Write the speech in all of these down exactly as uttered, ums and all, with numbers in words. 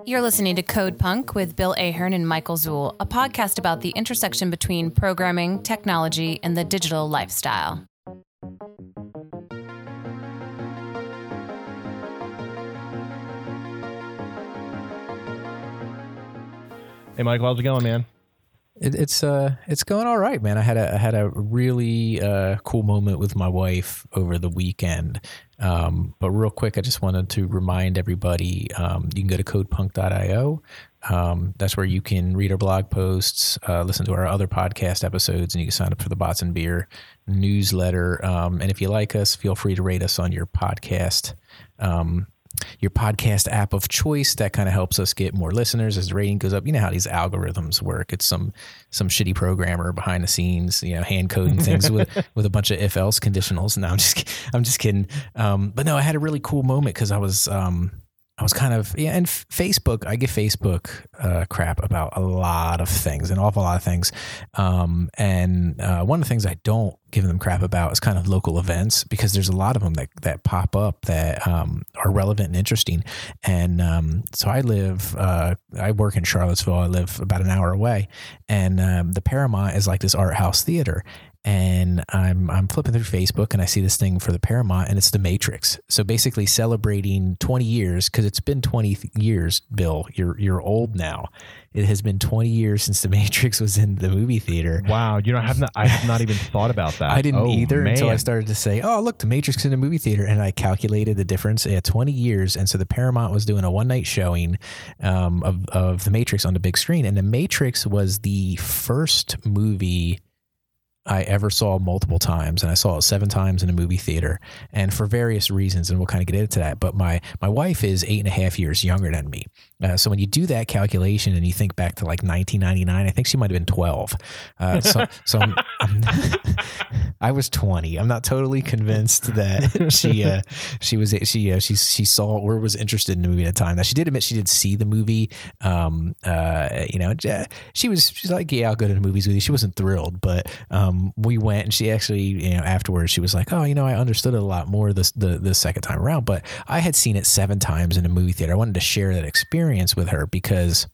You're listening to Code Punk with Bill Ahern and Michael Zuhl, a podcast about the intersection between programming, technology, and the digital lifestyle. Hey, Michael, how's it going, man? It, it's uh, it's going all right, man. I had a I had a really uh, cool moment with my wife over the weekend. Um, but real quick, I just wanted to remind everybody, um, you can go to code punk dot io. Um, that's where you can read our blog posts, uh, listen to our other podcast episodes, and you can sign up for the Bots and Beer newsletter. Um, and if you like us, feel free to rate us on your podcast um your podcast app of choice. That kind of helps us get more listeners as the rating goes up. You know how these algorithms work. It's some some shitty programmer behind the scenes, you know, hand coding things with, with a bunch of if else conditionals. No, I'm just I'm just kidding. Um, but no, I had a really cool moment because I was um, I was kind of, yeah, and Facebook, I give Facebook uh, crap about a lot of things, an awful lot of things. Um, and uh, one of the things I don't give them crap about is kind of local events, because there's a lot of them that, that pop up that um, are relevant and interesting. And um, so I live, uh, I work in Charlottesville. I live about an hour away. And um, the Paramount is like this art house theater. And I'm I'm flipping through Facebook and I see this thing for the Paramount, and it's The Matrix. So basically celebrating twenty years, because it's been twenty years, Bill. You're you're old now. It has been twenty years since The Matrix was in the movie theater. Wow, you know, I have not I have not even thought about that. I didn't oh, either man. until I started to say, "Oh, look, The Matrix is in the movie theater," and I calculated the difference. Yeah, twenty years, and so the Paramount was doing a one night showing um, of of The Matrix on the big screen, and The Matrix was the first movie I ever saw multiple times, and I saw it seven times in a movie theater, and for various reasons, and we'll kind of get into that. But my my wife is eight and a half years younger than me, uh, so when you do that calculation and you think back to like nineteen ninety-nine, I think she might have been twelve. Uh, so so I'm, I'm I was twenty. I'm not totally convinced that she uh, she was she uh, she she saw or was interested in the movie at the time. Now she did admit she did see the movie. Um, uh, you know, she was she's like, yeah, I'll go to the movies with you. She wasn't thrilled, but um. we went, and she actually, you know, afterwards she was like, oh, you know, I understood it a lot more this the, the second time around, but I had seen it seven times in a movie theater. I wanted to share that experience with her because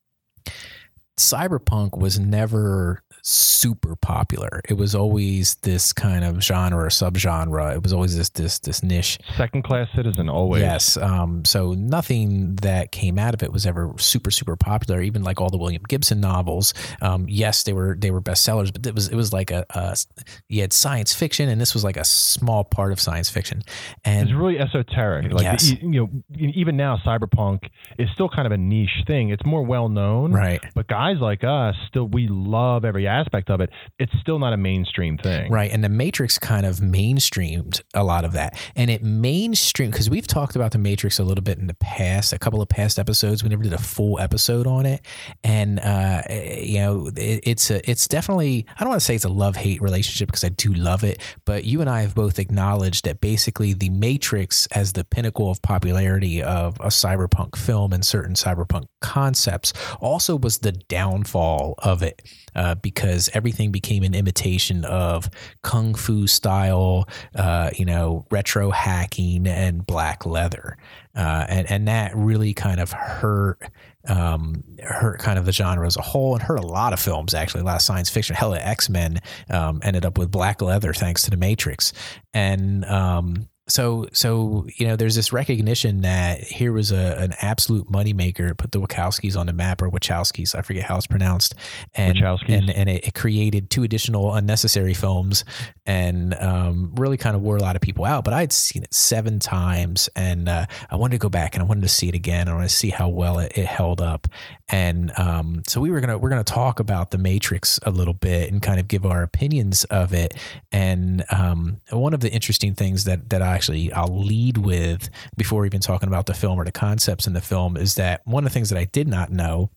cyberpunk was never super popular. It was always this kind of genre or subgenre. It was always this this this niche. Second class citizen, always. Yes. Um, so nothing that came out of it was ever super super popular. Even like all the William Gibson novels. Um, yes, they were they were bestsellers, but it was it was like a, a you had science fiction, and this was like a small part of science fiction. And it's really esoteric. Like yes. you, you know, even now, cyberpunk is still kind of a niche thing. It's more well known, right? But guys like us, still, we love every aspect of it. It's still not a mainstream thing. Right. And The Matrix kind of mainstreamed a lot of that. And it mainstreamed, because we've talked about The Matrix a little bit in the past, a couple of past episodes. We never did a full episode on it. And, uh, you know, it, it's a, it's definitely, I don't want to say it's a love-hate relationship, because I do love it. But you and I have both acknowledged that basically The Matrix, as the pinnacle of popularity of a cyberpunk film and certain cyberpunk concepts, also was the downfall of it, uh, because everything became an imitation of kung fu style, uh, you know, retro hacking and black leather. Uh, and, and that really kind of hurt, um, hurt kind of the genre as a whole, and hurt a lot of films, actually, a lot of science fiction. Hell, X-Men um, ended up with black leather thanks to The Matrix. And, um, So, so you know, there's this recognition that here was a an absolute moneymaker, put the Wachowskis on the map, or Wachowskis, I forget how it's pronounced, and and and it, it created two additional unnecessary films, and um, really kind of wore a lot of people out. But I'd seen it seven times, and uh, I wanted to go back and I wanted to see it again. I wanted to see how well it, it held up, and um, so we were gonna we're gonna talk about The Matrix a little bit and kind of give our opinions of it. And um, one of the interesting things that that I actually I'll lead with before even talking about the film or the concepts in the film is that one of the things that I did not know,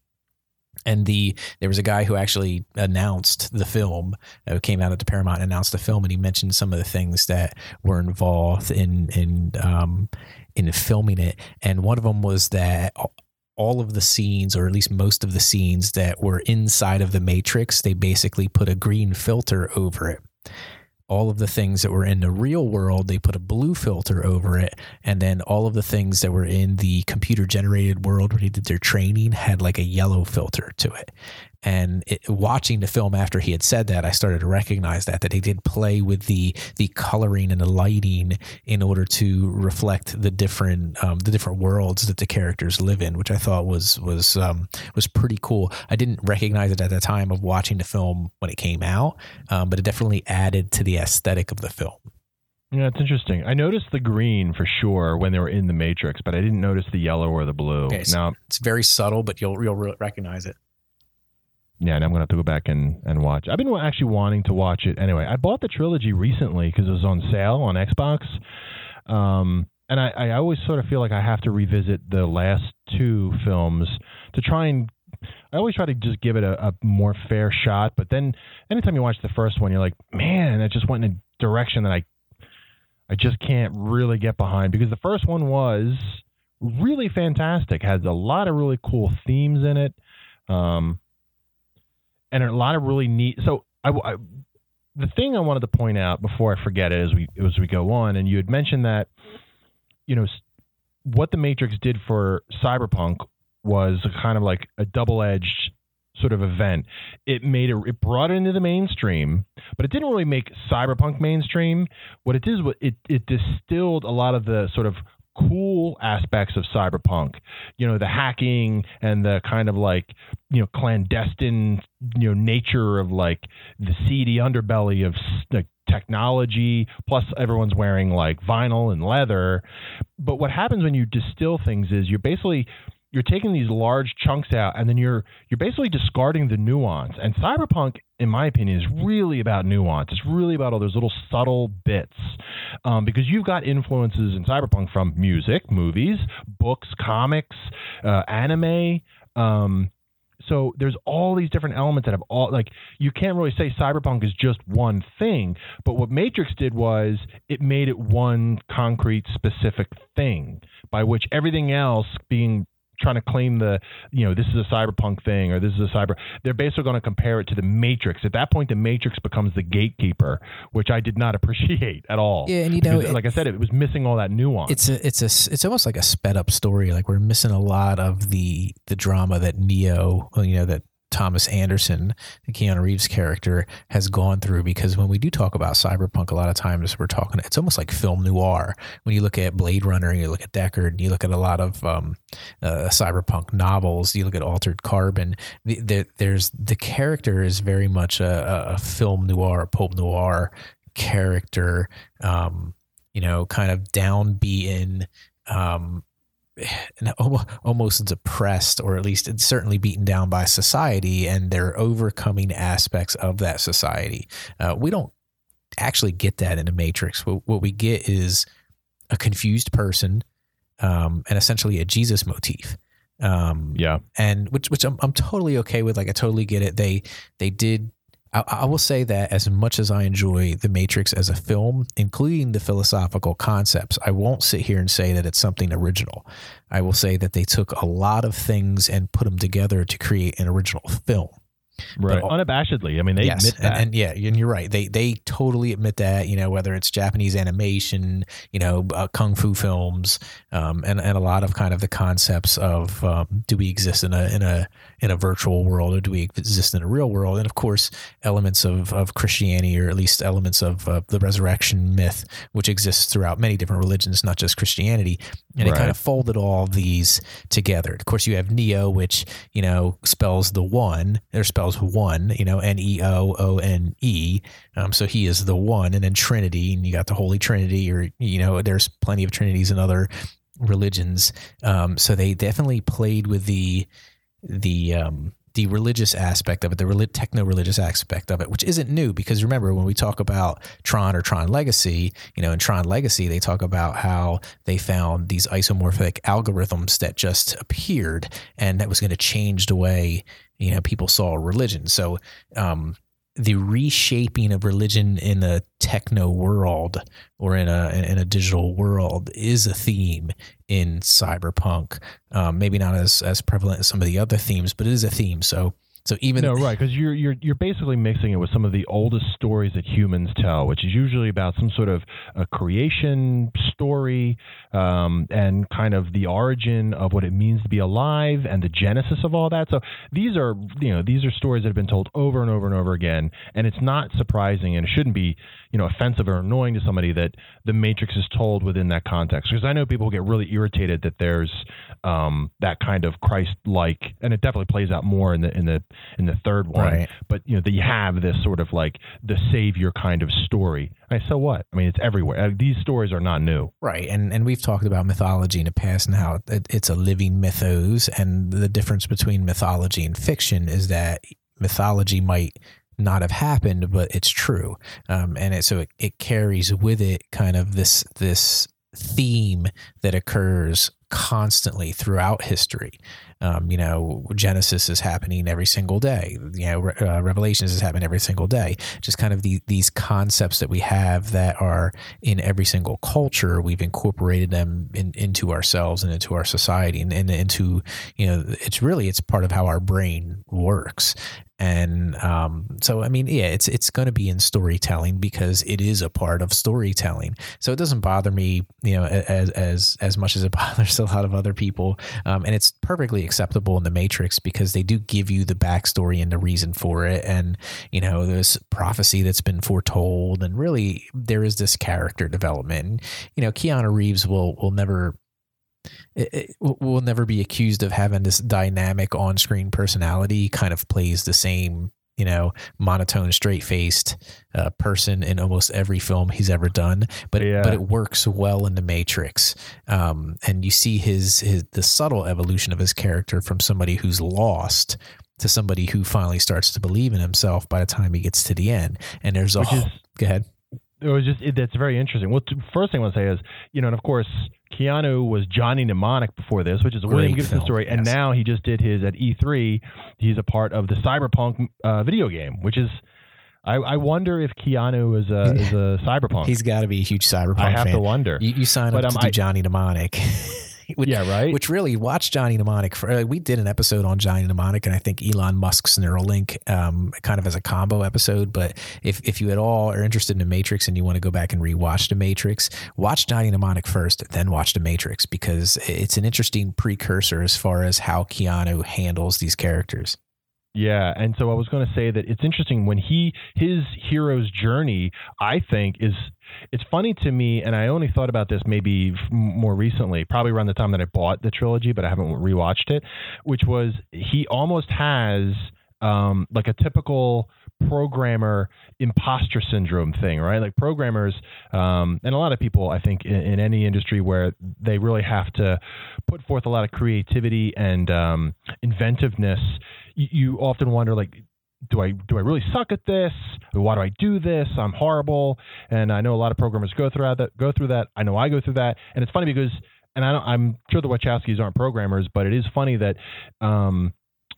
and the there was a guy who actually announced the film, uh, came out at the Paramount and announced the film, and he mentioned some of the things that were involved in in um, in filming it, and one of them was that all of the scenes, or at least most of the scenes that were inside of the Matrix, they basically put a green filter over it. all of the things that were in the real world, they put a blue filter over it. And then all of the things that were in the computer generated world where they did their training had like a yellow filter to it. And it, watching the film after he had said that, I started to recognize that, that they did play with the the coloring and the lighting in order to reflect the different um, the different worlds that the characters live in, which I thought was was um, was pretty cool. I didn't recognize it at the time of watching the film when it came out, um, but it definitely added to the aesthetic of the film. Yeah, it's interesting. I noticed the green for sure when they were in the Matrix, but I didn't notice the yellow or the blue. Okay, so now it's very subtle, but you'll you'll recognize it. Yeah, and I'm going to have to go back and, and watch. I've been actually wanting to watch it anyway. I bought the trilogy recently because it was on sale on Xbox. Um, and I, I always sort of feel like I have to revisit the last two films to try and – I always try to just give it a, a more fair shot. But then anytime you watch the first one, you're like, man, that just went in a direction that I I just can't really get behind, because the first one was really fantastic, has a lot of really cool themes in it. Um And a lot of really neat. So, I, I, the thing I wanted to point out before I forget it as we as we go on, and you had mentioned that, you know, what the Matrix did for Cyberpunk was kind of like a double-edged sort of event. It made it, it brought it into the mainstream, but it didn't really make Cyberpunk mainstream. What it did was it it distilled a lot of the sort of cool aspects of Cyberpunk, you know, the hacking and the kind of like, you know, clandestine, you know, nature of like the seedy underbelly of like technology, plus everyone's wearing like vinyl and leather. But what happens when you distill things is you're basically you're taking these large chunks out, and then you're you're basically discarding the nuance. And Cyberpunk, in my opinion, is really about nuance. It's really about all those little subtle bits, um, because you've got influences in Cyberpunk from music, movies, books, comics, uh, anime. Um, so there's all these different elements that have all, like, you can't really say Cyberpunk is just one thing. But what Matrix did was it made it one concrete, specific thing, by which everything else being trying to claim the, you know, this is a cyberpunk thing or this is a cyber, they're basically going to compare it to the Matrix. At that point, the Matrix becomes the gatekeeper, which I did not appreciate at all. Yeah, and you know, because, it, like I said, it was missing all that nuance. It's a, it's a, it's almost like a sped up story. Like we're missing a lot of the the drama that Neo, you know, that Thomas Anderson, the Keanu Reeves character, has gone through, because when we do talk about cyberpunk, a lot of times we're talking, it's almost like film noir. When you look at Blade Runner, you look at Deckard, you look at a lot of um, uh, cyberpunk novels, you look at Altered Carbon, the, the, there's the character is very much a, a film noir, a pulp noir character, um, you know, kind of downbeaten, um, and almost depressed, or at least it's certainly beaten down by society, and they're overcoming aspects of that society. Uh, we don't actually get that in the Matrix. What, what we get is a confused person, um, and essentially a Jesus motif. Um, yeah, and which which I'm I'm totally okay with. Like I totally get it. They they did. I, I will say that as much as I enjoy The Matrix as a film, including the philosophical concepts, I won't sit here and say that it's something original. I will say that they took a lot of things and put them together to create an original film. Right. But, unabashedly. I mean, they yes, admit that. And, and yeah, and you're right. They they totally admit that, you know, whether it's Japanese animation, you know, uh, kung fu films, um, and, and a lot of kind of the concepts of um, do we exist in a in a in a virtual world, or do we exist in a real world? And of course, elements of, of Christianity, or at least elements of uh, the resurrection myth, which exists throughout many different religions, not just Christianity. And right. It kind of folded all these together. Of course, you have Neo, which, you know, spells the one, or spells one, you know, N E O O N E. Um, so he is the one. And then Trinity, and you got the Holy Trinity, or, you know, there's plenty of Trinities in other religions. Um, so they definitely played with the, the, um, the religious aspect of it, the techno-religious aspect of it, which isn't new, because remember, when we talk about Tron or Tron Legacy, you know, in Tron Legacy, they talk about how they found these isomorphic algorithms that just appeared, and that was going to change the way, you know, people saw religion. So um, the reshaping of religion in a techno world, or in a in a digital world, is a theme in cyberpunk. Um, maybe not as as prevalent as some of the other themes, but it is a theme. So So even no, right, because you're you're you're basically mixing it with some of the oldest stories that humans tell, which is usually about some sort of a creation story um, and kind of the origin of what it means to be alive and the genesis of all that. So these are you know these are stories that have been told over and over and over again, and it's not surprising, and it shouldn't be you know offensive or annoying to somebody that the Matrix is told within that context. Because I know people get really irritated that there's um, that kind of Christ-like, and it definitely plays out more in the in the in the third one. Right. But you know that you have this sort of like the savior kind of story. I so what? I mean, it's everywhere. Uh, these stories are not new. Right. And and we've talked about mythology in the past and how it, it's a living mythos, and the difference between mythology and fiction is that mythology might not have happened, but it's true. Um, and it, so it, it carries with it kind of this this theme that occurs constantly throughout history. Um, you know, Genesis is happening every single day. You know, uh, Revelations is happening every single day. Just kind of the, these concepts that we have that are in every single culture, we've incorporated them in, into ourselves and into our society, and, and into, you know, it's really, it's part of how our brain works. And um, so, I mean, yeah, it's it's going to be in storytelling because it is a part of storytelling. So it doesn't bother me, you know, as as as much as it bothers a lot of other people. Um, and it's perfectly acceptable in The Matrix because they do give you the backstory and the reason for it. And, you know, there's prophecy that's been foretold, and really there is this character development. And, you know, Keanu Reeves will will never. It, it will never be accused of having this dynamic on-screen personality. He kind of plays the same, you know, monotone, straight-faced uh, person in almost every film he's ever done. But yeah. but it works well in The Matrix, um, and you see his his the subtle evolution of his character from somebody who's lost to somebody who finally starts to believe in himself by the time he gets to the end. And there's a whole, go ahead. It was just it, that's very interesting. Well, t- first thing I want to say is, you know, and of course, Keanu was Johnny Mnemonic before this, which is a William Gibson story, and yes. Now he just did his at E three. He's a part of the Cyberpunk uh, video game, which is. I, I wonder if Keanu is a is a cyberpunk. He's got to be a huge cyberpunk. I have fan. to wonder. You, you sign up but, um, to do I, Johnny Mnemonic. Which, yeah, right. Which really, watch Johnny Mnemonic. For, uh, we did an episode on Johnny Mnemonic, and I think Elon Musk's Neuralink, um, kind of as a combo episode. But if if you at all are interested in The Matrix and you want to go back and rewatch The Matrix, watch Johnny Mnemonic first, then watch The Matrix, because it's an interesting precursor as far as how Keanu handles these characters. Yeah, and so I was going to say that it's interesting when he his hero's journey, I think, is it's funny to me, and I only thought about this maybe more recently, probably around the time that I bought the trilogy, but I haven't rewatched it, which was he almost has um, like a typical programmer imposter syndrome thing, right? Like programmers, um, and a lot of people, I think, in, in any industry where they really have to put forth a lot of creativity and um, inventiveness, you, you often wonder, like, do I do I really suck at this? Why do I do this? I'm horrible. And I know a lot of programmers go through that. Go through that. I know I go through that. And it's funny because, and I don't, I'm sure the Wachowskis aren't programmers, but it is funny that. Um,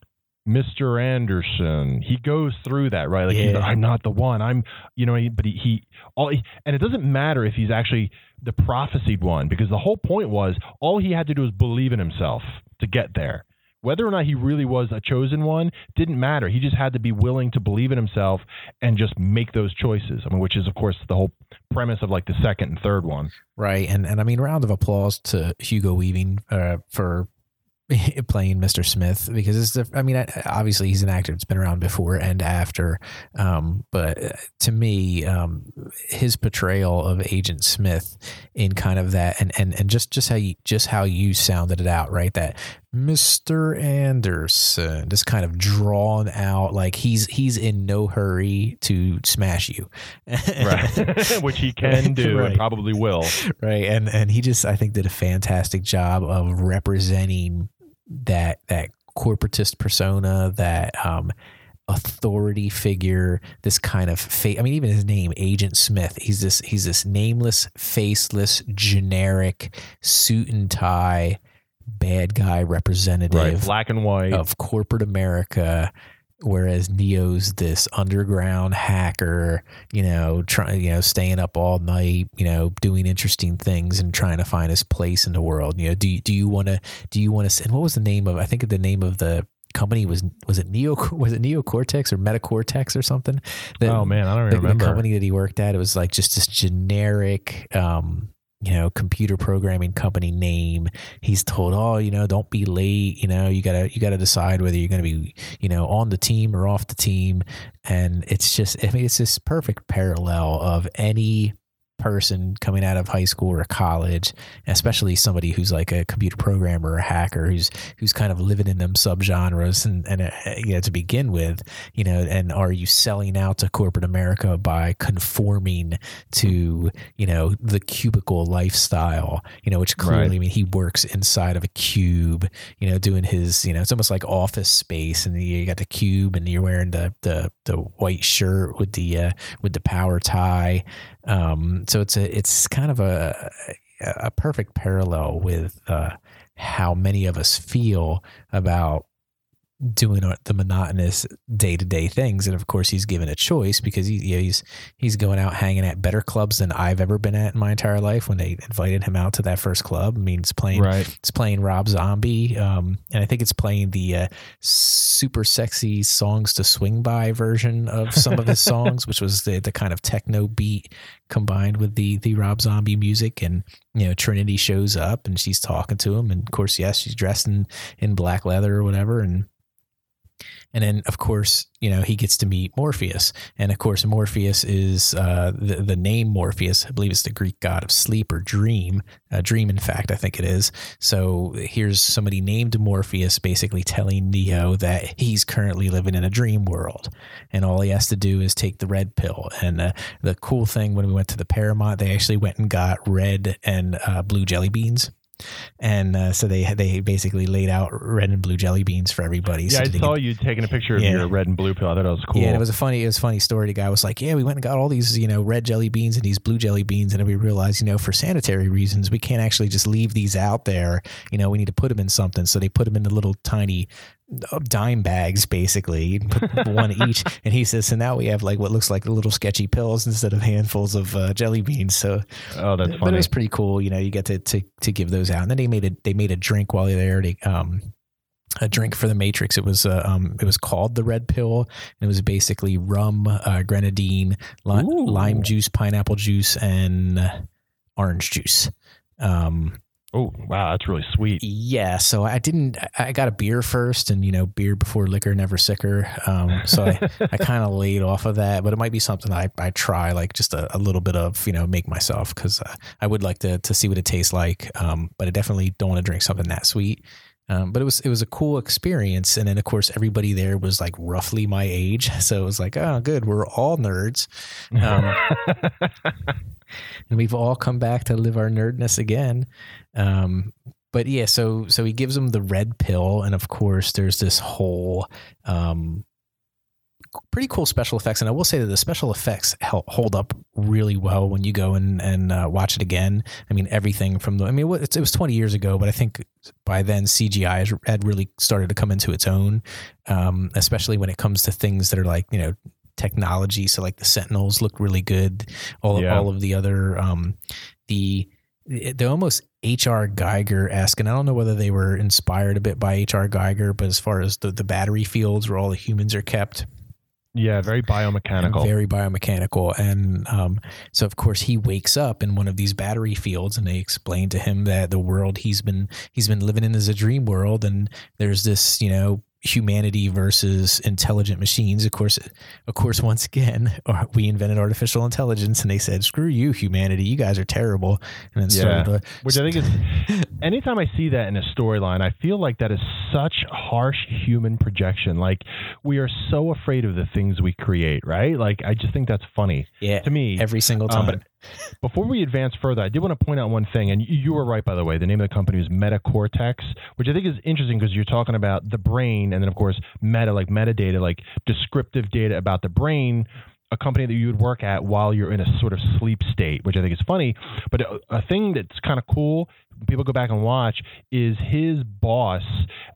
Mister Anderson, he goes through that, right? Like, yeah. he's like, I'm not the one. I'm, you know, but he, he all, he, and it doesn't matter if he's actually the prophesied one, because the whole point was all he had to do was believe in himself to get there. Whether or not he really was a chosen one didn't matter. He just had to be willing to believe in himself and just make those choices. I mean, which is, of course, the whole premise of like the second and third one. Right. And, and I mean, round of applause to Hugo Weaving uh, for playing Mister Smith, because it's the, I mean, obviously he's an actor that's been around before and after, um, but to me, um, his portrayal of Agent Smith in kind of that, and, and, and just, just how you, just how you sounded it out, right? That Mister Anderson, just kind of drawn out, like he's, he's in no hurry to smash you. Right. Which he can do right. and probably will. Right. And, and he just, I think, did a fantastic job of representing that that corporatist persona, that um, authority figure, this kind of fa- I mean, even his name, Agent Smith. He's this he's this nameless, faceless, generic suit and tie bad guy representative, right, black and white of corporate America. Whereas Neo's this underground hacker, you know, trying, you know, staying up all night, you know, doing interesting things and trying to find his place in the world. You know, do you, do you want to, do you want to, and what was the name of, I think the name of the, company was was it Neo was it Neocortex or Metacortex or something? The, oh man, I don't even the, remember. The company that he worked at, it was like just this generic, um, you know, computer programming company name. He's told, oh, you know, don't be late. You know, you gotta you gotta decide whether you're gonna be, you know, on the team or off the team. And it's just, I mean, it's this perfect parallel of any person coming out of high school or college, especially somebody who's like a computer programmer or a hacker who's who's kind of living in them subgenres and and uh, you know, to begin with, you know, and are you selling out to corporate America by conforming to, you know, the cubicle lifestyle, you know, which clearly, right. I mean, he works inside of a cube, you know, doing his, you know, it's almost like Office Space, and you got the cube and you're wearing the the the white shirt with the uh, with the power tie. Um, so it's a, it's kind of a, a perfect parallel with, uh, how many of us feel about doing the monotonous day to day things. And of course he's given a choice because he, you know, he's, he's going out hanging at better clubs than I've ever been at in my entire life. When they invited him out to that first club, I mean, it's playing, right. it's playing Rob Zombie. Um, and I think it's playing the, uh, super sexy songs to swing by version of some of his songs, which was the, the kind of techno beat combined with the, the Rob Zombie music. And, you know, Trinity shows up and she's talking to him. And of course, yes, she's dressed in, in black leather or whatever. And, And then, of course, you know, he gets to meet Morpheus. And, of course, Morpheus is uh, the, the name Morpheus. I believe it's the Greek god of sleep or dream. Uh, dream, in fact, I think it is. So here's somebody named Morpheus basically telling Neo that he's currently living in a dream world. And all he has to do is take the red pill. And uh, the cool thing, when we went to the Paramount, they actually went and got red and uh, blue jelly beans. And uh, so they they basically laid out red and blue jelly beans for everybody. Yeah, so I saw get, you taking a picture of yeah. your red and blue pill. I thought it was cool. Yeah, and it was a funny, it was a funny story. The guy was like, "Yeah, we went and got all these, you know, red jelly beans and these blue jelly beans, and then we realized, you know, for sanitary reasons, we can't actually just leave these out there. You know, we need to put them in something." So they put them in the little tiny dime bags, basically, put one each. And he says, so now we have like what looks like little sketchy pills instead of handfuls of uh, jelly beans. So, oh, that's funny. But it was pretty cool. You know, you get to, to, to give those out. And then they made a, they made a drink while they're there. They, um, a drink for the Matrix. It was, uh, um, it was called the Red Pill. And it was basically rum, uh, grenadine, li- lime juice, pineapple juice, and uh, orange juice. Um, Oh, wow. That's really sweet. Yeah. So I didn't, I got a beer first, and, you know, beer before liquor, never sicker. Um, so I, I kind of laid off of that, but it might be something I, I try, like just a, a little bit of, you know, make myself, because uh, I would like to, to see what it tastes like. Um, but I definitely don't want to drink something that sweet. Um, but it was, it was a cool experience. And then of course, everybody there was like roughly my age. So it was like, oh, good. We're all nerds. Um, and we've all come back to live our nerdness again. Um, but yeah, so, so he gives them the red pill. And of course there's this whole, um, pretty cool special effects. And I will say that the special effects help hold up really well when you go and, and uh, watch it again. I mean, everything from the, I mean, it was twenty years ago, but I think by then C G I had really started to come into its own, um, especially when it comes to things that are like, you know, technology. So like the Sentinels look really good. All, yeah. all of the other, um, the, they're almost H R Geiger-esque, and I don't know whether they were inspired a bit by H R Geiger, but as far as the, the battery fields where all the humans are kept. Yeah, very biomechanical. And very biomechanical. And um, so, of course, he wakes up in one of these battery fields, and they explain to him that the world he's been he's been living in is a dream world, and there's this, you know, humanity versus intelligent machines. Of course, of course, once again, we invented artificial intelligence, and they said, "Screw you, humanity! You guys are terrible." And then yeah, started which I think is. Anytime I see that in a storyline, I feel like that is such harsh human projection. Like, we are so afraid of the things we create, right? Like, I just think that's funny. Yeah, to me, every single time. Um, but before we advance further, I did want to point out one thing, and you, you were right, by the way. The name of the company is Metacortex, which I think is interesting because you're talking about the brain, and then, of course, meta, like metadata, like descriptive data about the brain, a company that you would work at while you're in a sort of sleep state, which I think is funny. But a, a thing that's kind of cool, people go back and watch, is his boss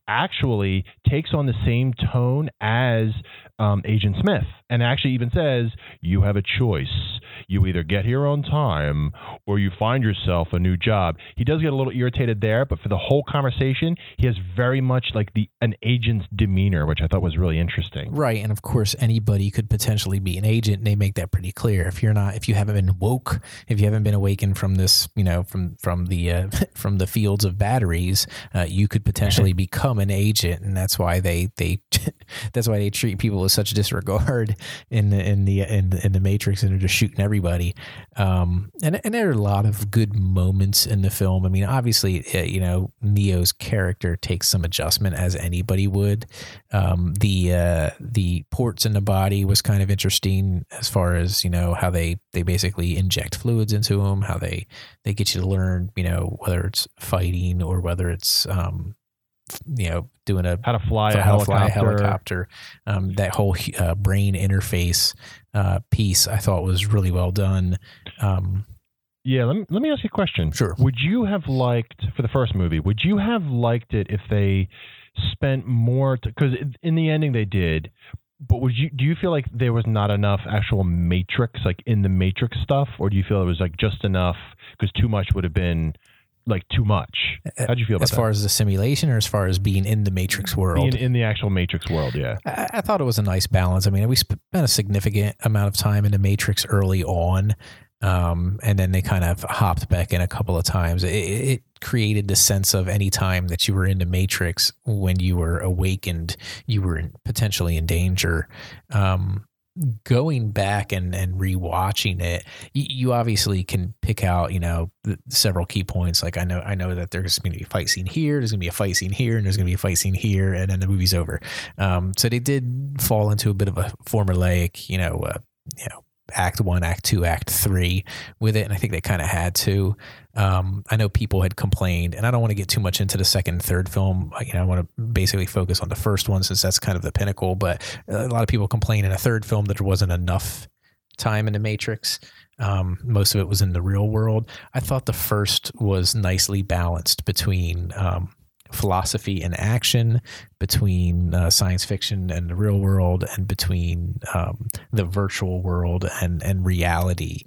actually takes on the same tone as um, Agent Smith, and actually even says, you have a choice. You either get here on time or you find yourself a new job. He does get a little irritated there, but for the whole conversation, he has very much like the an agent's demeanor, which I thought was really interesting. Right, and of course, anybody could potentially be an agent. And they make that pretty clear. If you're not, if you haven't been woke, if you haven't been awakened from this, you know, from from the uh, from the fields of batteries, uh, you could potentially become an agent, and that's why they they that's why they treat people with such disregard in the in the in the, in the Matrix, and they're just shooting everybody. Um, and and there are a lot of good moments in the film. I mean, obviously, uh, you know, Neo's character takes some adjustment as anybody would. Um, the uh, the ports in the body was kind of interesting as far as, you know, how they they basically inject fluids into him, how they they get you to learn, you know, whether it's fighting or whether it's um, you know, doing a how to fly a how helicopter. To fly a helicopter. Um, that whole uh, brain interface uh, piece I thought was really well done. Um, yeah, let me let me ask you a question. Sure. Would you have liked, for the first movie, would you have liked it if they spent more? Because in the ending they did, but would you do you feel like there was not enough actual Matrix, like in the Matrix stuff, or do you feel it was like just enough? Because too much would have been like too much. How'd you feel about as that? far as the simulation, or as far as being in the Matrix world? In, in the actual Matrix world, yeah. I, I thought it was a nice balance. I mean, we spent a significant amount of time in the Matrix early on, um, and then they kind of hopped back in a couple of times. It, it created the sense of any time that you were in the Matrix, when you were awakened, you were in, potentially in danger. Um, Going back and, and rewatching it, you, you obviously can pick out, you know, the, several key points. Like I know, I know that there's going to be a fight scene here, there's going to be a fight scene here, and there's going to be a fight scene here, and then the movie's over. Um, so they did fall into a bit of a formulaic, you know, uh, you know, act one, act two, act three with it. And I think they kind of had to. Um, I know people had complained, and I don't want to get too much into the second and third film. You know, I want to basically focus on the first one, since that's kind of the pinnacle. But a lot of people complained in a third film that there wasn't enough time in the Matrix. Um, most of it was in the real world. I thought the first was nicely balanced between, um, philosophy and action, between uh, science fiction and the real world, and between um, the virtual world and and reality.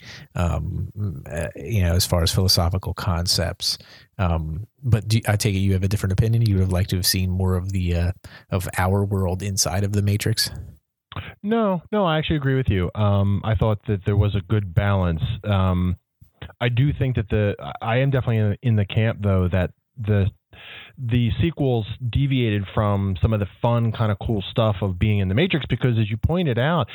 Um, uh, you know, as far as philosophical concepts. Um, but do, I take it you have a different opinion. You would have liked to have seen more of the uh, of our world inside of the Matrix. No, no, I actually agree with you. Um, I thought that there was a good balance. Um, I do think that the I am definitely in, in the camp, though, that the the sequels deviated from some of the fun, kind of cool stuff of being in the Matrix, because, as you pointed out,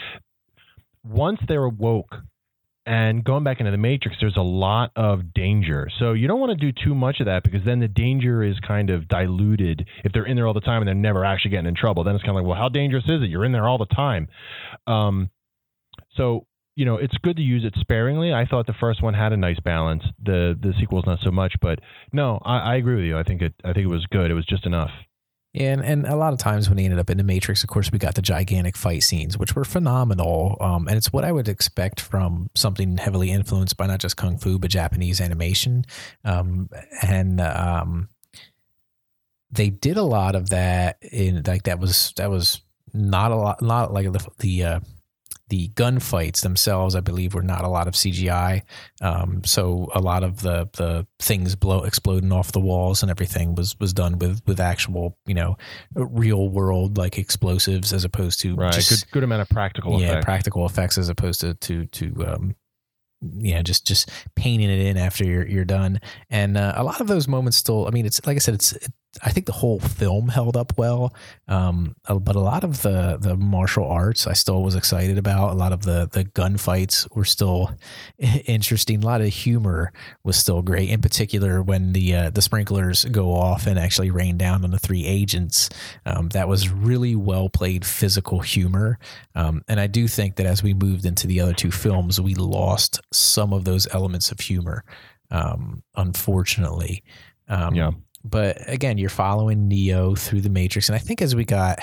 once they're woke and going back into the Matrix, there's a lot of danger. So you don't want to do too much of that, because then the danger is kind of diluted. If they're in there all the time and they're never actually getting in trouble, then it's kind of like, well, how dangerous is it? You're in there all the time. Um, so, you know, it's good to use it sparingly. I thought the first one had a nice balance. The the sequel's not so much, but no, I, I agree with you. I think it I think it was good. It was just enough. Yeah, and, and a lot of times when they ended up in the Matrix, of course, we got the gigantic fight scenes, which were phenomenal. Um, and it's what I would expect from something heavily influenced by not just Kung Fu, but Japanese animation. Um, and um, they did a lot of that in like that was that was not a lot, not like the the uh, the gunfights themselves, I believe, were not a lot of C G I. Um, so a lot of the the things blow exploding off the walls and everything was was done with with actual, you know, real world like explosives, as opposed to right. just, good good amount of practical yeah effects. practical effects, as opposed to to to um, yeah, just just painting it in after you're you're done. And uh, a lot of those moments still, I mean, it's like I said, it's it, I think the whole film held up well, um, but a lot of the the martial arts I still was excited about. A lot of the the gunfights were still interesting. A lot of humor was still great. In particular, when the uh, the sprinklers go off and actually rain down on the three agents, um, that was really well played physical humor. Um, and I do think that as we moved into the other two films, we lost some of those elements of humor, um, unfortunately. Um, yeah. But again, you're following Neo through the Matrix. And I think as we got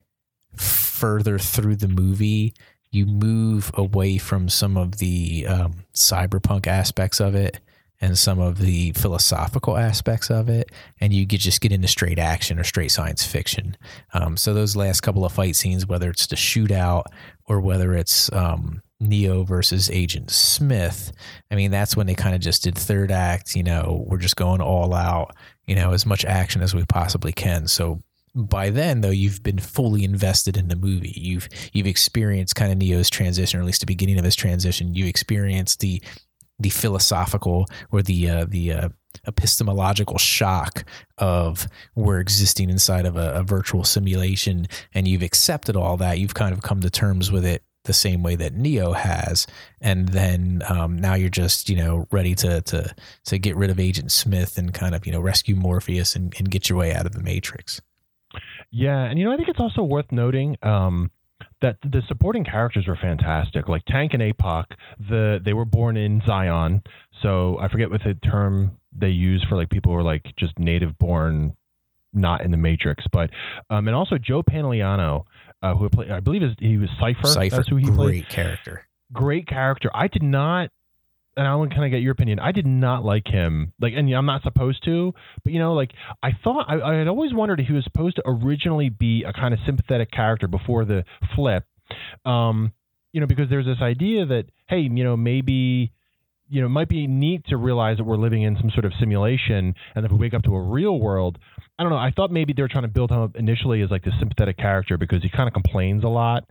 further through the movie, you move away from some of the um, cyberpunk aspects of it. and some of the philosophical aspects of it, and you could just get into straight action or straight science fiction. Um, so those last couple of fight scenes, whether it's the shootout or whether it's um, Neo versus Agent Smith, I mean, that's when they kind of just did third act, you know, we're just going all out, you know, as much action as we possibly can. So by then, though, you've been fully invested in the movie. You've you've experienced kind of Neo's transition, or at least the beginning of his transition. You experienced the the philosophical or the uh, the uh, epistemological shock of we're existing inside of a, a virtual simulation, and you've accepted all that. You've kind of come to terms with it the same way that Neo has, and then um, now you're just, you know, ready to to to get rid of Agent Smith and kind of, you know, rescue Morpheus and, and get your way out of the Matrix. Yeah, and you know, I think it's also worth noting um, that the supporting characters were fantastic. Like Tank and A P O C, the they were born in Zion, so I forget what the term they use for like people who are like just native born, not in the Matrix. But um, and also Joe Pantoliano, uh, who played, I believe is he was Cypher. Cypher, that's who he great played. Great character. Great character. I did not. And I want to kind of get your opinion. I did not like him. Like, and I'm not supposed to, but you know, like I thought I, I had always wondered if he was supposed to originally be a kind of sympathetic character before the flip. Um, you know, because there's this idea that, hey, you know, maybe, you know, it might be neat to realize that we're living in some sort of simulation, and if we wake up to a real world, I don't know. I thought maybe they were trying to build him up initially as like this sympathetic character because he kind of complains a lot.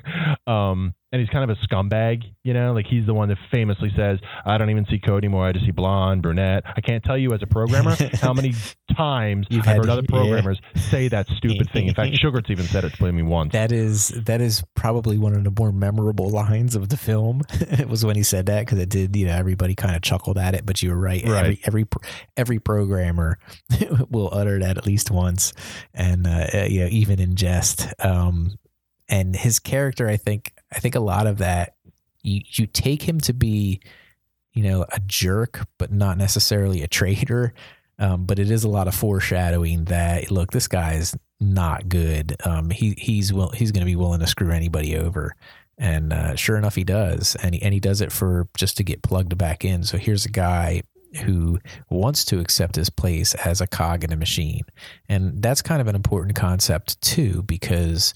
um, and he's kind of a scumbag, you know, like he's the one that famously says, I don't even see code anymore. I just see blonde, brunette. I can't tell you as a programmer how many times You've I've heard to, other programmers yeah. say that stupid thing. In fact, Sugart's even said it to me once. That is, that is probably one of the more memorable lines of the film. It was when he said that, because it did, you know, everybody kind of chuckled at it, but you were right. right. Every, every, every programmer will utter that at least once. And, uh, you know, even in jest. Um, and his character, I think, I think a lot of that, you, you take him to be, you know, a jerk, but not necessarily a traitor. Um, but it is a lot of foreshadowing that, look, this guy is not good. Um, he he's will he's going to be willing to screw anybody over, and uh, sure enough, he does, and he, and he does it for just to get plugged back in. So here's a guy who wants to accept his place as a cog in a machine, and that's kind of an important concept too, because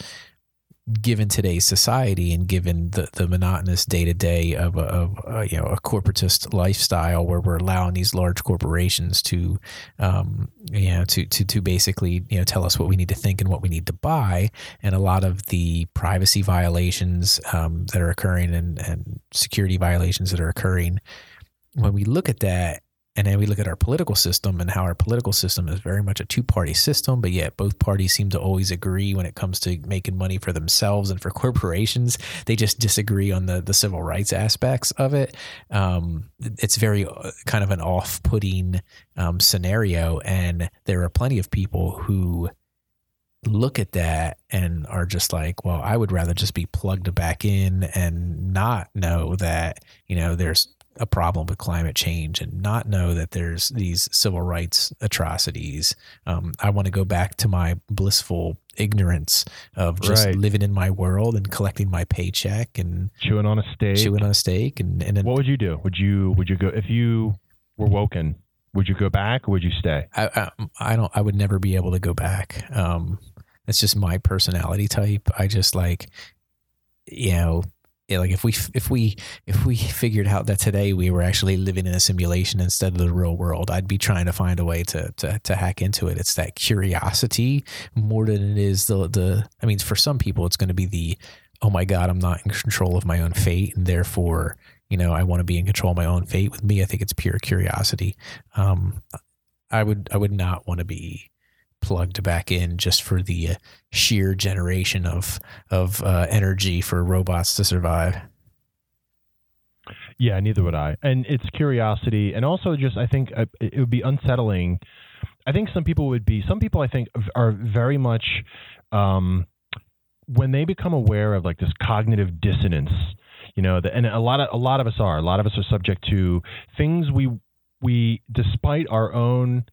given today's society and given the, the monotonous day to day of a, of a, you know, a corporatist lifestyle where we're allowing these large corporations to, um, you know, to, to, to basically, you know, tell us what we need to think and what we need to buy. And a lot of the privacy violations, um, that are occurring and, and security violations that are occurring, when we look at that, and then we look at our political system and how our political system is very much a two-party system, but yet both parties seem to always agree when it comes to making money for themselves and for corporations. They just disagree on the, the civil rights aspects of it. Um, it's very kind of an off-putting um, scenario, and there are plenty of people who look at that and are just like, well, I would rather just be plugged back in and not know that, you know, there's a problem with climate change and not know that there's these civil rights atrocities. Um, I want to go back to my blissful ignorance of just right. living in my world and collecting my paycheck and chewing on a steak, chewing on a steak. And, and then, what would you do? Would you, would you go, if you were woken, would you go back or would you stay? I, I, I don't, I would never be able to go back. Um, it's just my personality type. I just like, you know, Yeah, like if we if we if we figured out that today we were actually living in a simulation instead of the real world, I'd be trying to find a way to to to hack into it. It's that curiosity more than it is the the. I mean, for some people, it's going to be the, oh my God, I'm not in control of my own fate, and therefore, you know, I want to be in control of my own fate. With me, I think it's pure curiosity. Um, I would I would not want to be plugged back in just for the uh, sheer generation of of uh, energy for robots to survive. Yeah, neither would I. And it's curiosity, and also just I think uh, it would be unsettling. I think some people would be. Some people I think are very much um, when they become aware of like this cognitive dissonance. You know, the, and a lot of a lot of us are. A lot of us are subject to things we we despite our own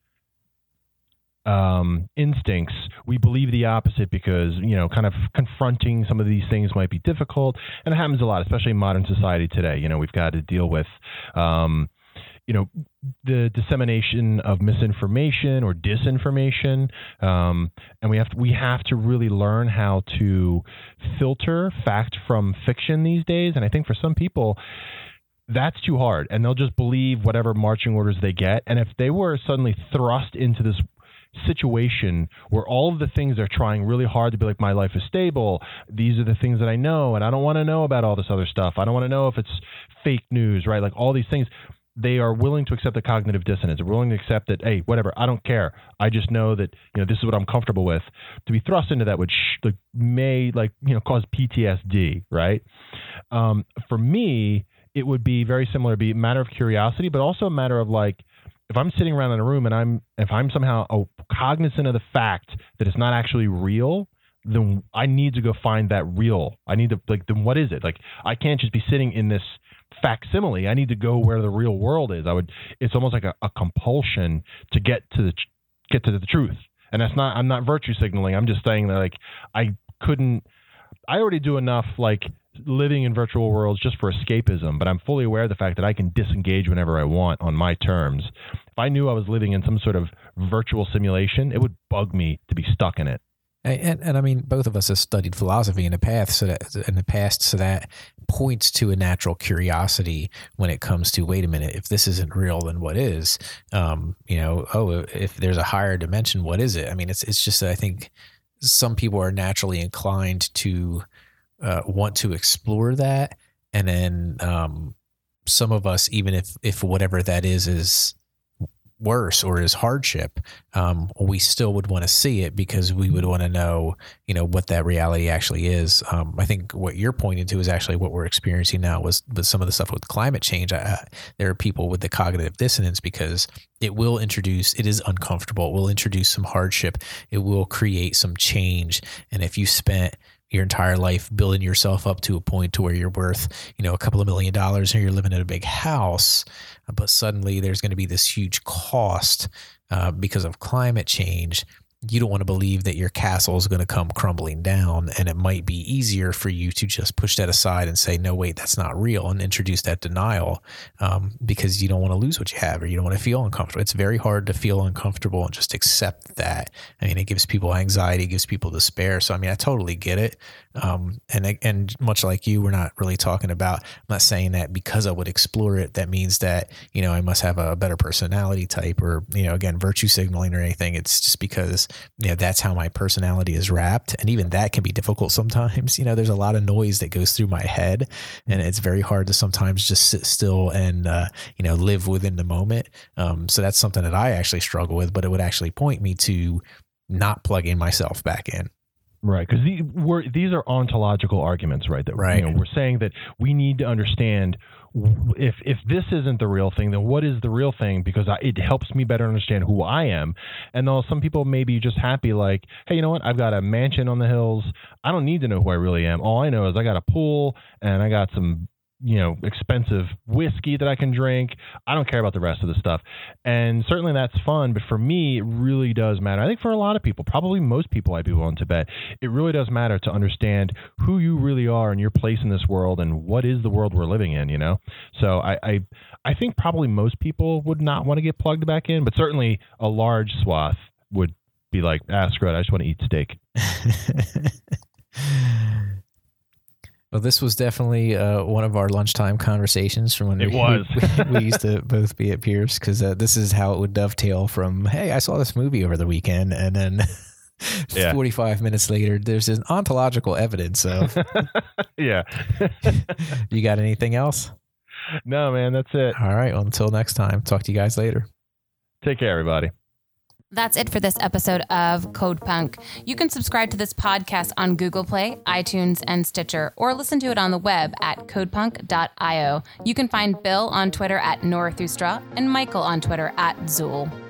um, instincts, we believe the opposite because, you know, kind of confronting some of these things might be difficult. And it happens a lot, especially in modern society today. You know, we've got to deal with, um, you know, the dissemination of misinformation or disinformation, um, and we have to, we have to really learn how to filter fact from fiction these days. And I think for some people, that's too hard, and they'll just believe whatever marching orders they get. And if they were suddenly thrust into this situation where all of the things they're trying really hard to be like, my life is stable, these are the things that I know, and I don't want to know about all this other stuff. I don't want to know if it's fake news, right? Like all these things, they are willing to accept the cognitive dissonance. They're willing to accept that, hey, whatever, I don't care. I just know that, you know, this is what I'm comfortable with. To be thrust into that would sh- like, may like, you know, cause P T S D, right? Um, for me, it would be very similar, be a matter of curiosity, but also a matter of like, if I'm sitting around in a room and I'm, if I'm somehow oh, cognizant of the fact that it's not actually real, then I need to go find that real. I need to like, then what is it? Like, I can't just be sitting in this facsimile. I need to go where the real world is. I would, it's almost like a, a compulsion to get to the, get to the truth. And that's not, I'm not virtue signaling. I'm just saying that like, I couldn't, I already do enough like living in virtual worlds just for escapism, but I'm fully aware of the fact that I can disengage whenever I want on my terms. If I knew I was living in some sort of virtual simulation, it would bug me to be stuck in it. And, and, and I mean, both of us have studied philosophy in the past, so that in the past, so that points to a natural curiosity when it comes to, wait a minute, if this isn't real, then what is? Um, you know, oh, if there's a higher dimension, what is it? I mean, it's it's just that I think some people are naturally inclined to uh, want to explore that, and then um, some of us, even if if whatever that is is worse or is hardship, um, we still would want to see it because we would want to know, you know, what that reality actually is. Um, I think what you're pointing to is actually what we're experiencing now was with some of the stuff with climate change. I, there are people with the cognitive dissonance because it will introduce, it is uncomfortable. It will introduce some hardship. It will create some change. And if you spent your entire life building yourself up to a point to where you're worth, you know, a couple of million dollars and you're living in a big house, but suddenly there's going to be this huge cost uh, because of climate change. You don't want to believe that your castle is going to come crumbling down, and it might be easier for you to just push that aside and say, no, wait, that's not real, and introduce that denial um, because you don't want to lose what you have or you don't want to feel uncomfortable. It's very hard to feel uncomfortable and just accept that. I mean, it gives people anxiety, it gives people despair. So, I mean, I totally get it. Um, and, and much like you, we're not really talking about, I'm not saying that because I would explore it, that means that, you know, I must have a better personality type or, you know, again, virtue signaling or anything. It's just because, you know, that's how my personality is wrapped. And even that can be difficult sometimes. You know, there's a lot of noise that goes through my head, and it's very hard to sometimes just sit still and, uh, you know, live within the moment. Um, so that's something that I actually struggle with, but it would actually point me to not plugging myself back in. Right, because these, these are ontological arguments, right? That right. You know, we're saying that we need to understand if if this isn't the real thing, then what is the real thing? Because I, it helps me better understand who I am. And though some people may be just happy, like, hey, you know what? I've got a mansion on the hills. I don't need to know who I really am. All I know is I got a pool and I got some, you know, expensive whiskey that I can drink. I don't care about the rest of the stuff. And certainly that's fun. But for me, it really does matter. I think for a lot of people, probably most people I'd be willing to bet, it really does matter to understand who you really are and your place in this world and what is the world we're living in, you know? So I, I, I think probably most people would not want to get plugged back in, but certainly a large swath would be like, ah, screw it, I just want to eat steak. Well, this was definitely uh, one of our lunchtime conversations from when it we, was. we, we used to both be at Pierce, because uh, this is how it would dovetail from, hey, I saw this movie over the weekend, and then yeah. forty-five minutes later, there's an ontological evidence of. Yeah. You got anything else? No, man, that's it. All right. Well, until next time, talk to you guys later. Take care, everybody. That's it for this episode of Code Punk. You can subscribe to this podcast on Google Play, iTunes, and Stitcher, or listen to it on the web at codepunk dot io. You can find Bill on Twitter at Norathustra and Michael on Twitter at Zool.